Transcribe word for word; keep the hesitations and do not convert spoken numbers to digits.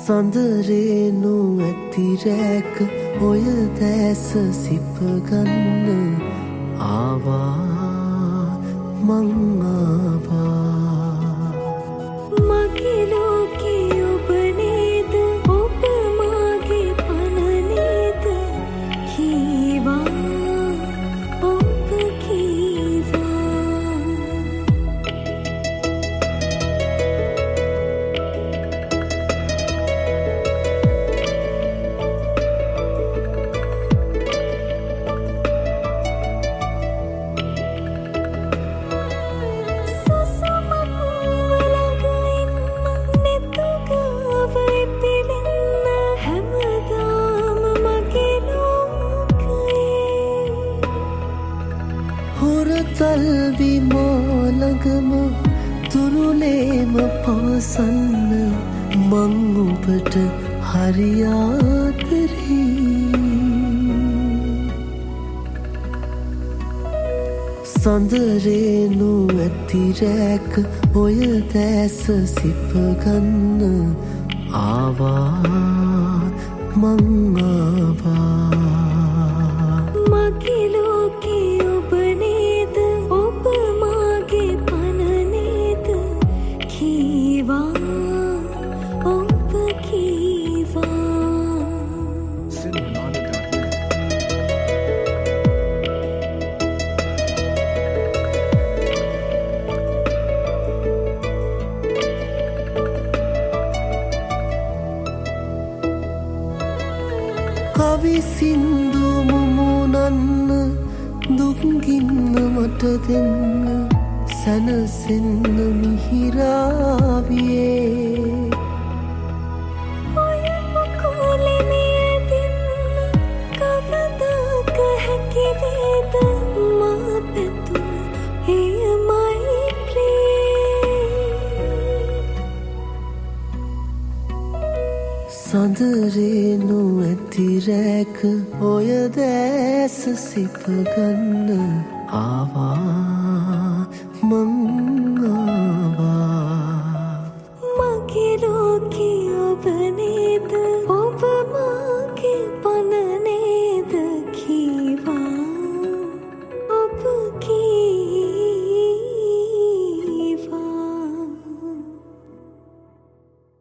සඳරේනු ඇති රැක ඔය දැස සිප ගන්න ආවා මං ආවා මගේ ලෝකේ ඔබ නේද ඔබ මාගේ පන නේද කීවා ඔබ කීවා තල්වි මෝලගම තුරුලේම පවසන්න මං ඔබට හරියාදරී සඳරේනු ඇති රැක ඔය දැස සිප ගන්න ආවා මං ආවා මගේ ලෝකේ ඔබ නේද ඔබ මාගේ පන නේද කීවා ඔබ කීවා කවි සින්දු මුමුණන්න දුක්ගින්න මට දෙන්න සැනසෙන්න මිහිරාවියේ ඔය මුකුලෙමිය දෙන්න කවදාක හැකිවේද මා පැතුම එයමයි සඳරේනු ඇති රැක ඔය දැස සිප ගන්න ආවා මං